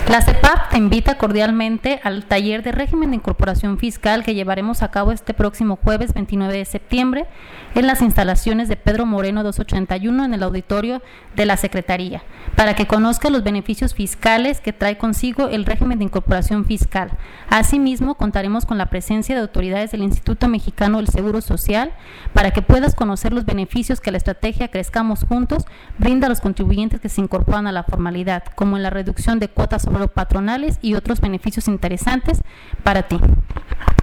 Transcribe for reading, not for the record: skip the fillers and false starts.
La CEPAF te invita cordialmente al taller de régimen de incorporación fiscal que llevaremos a cabo este próximo jueves 29 de septiembre en las instalaciones de Pedro Moreno 281 en el auditorio de la Secretaría, para que conozca los beneficios fiscales que trae consigo el régimen de incorporación fiscal. Asimismo, contaremos con la presencia de autoridades del Instituto Mexicano del Seguro Social para que puedas conocer los beneficios que la estrategia Crezcamos Juntos brinda a los contribuyentes que se incorporan a la formalidad, como en la reducción de cuotas patronales y otros beneficios interesantes para ti.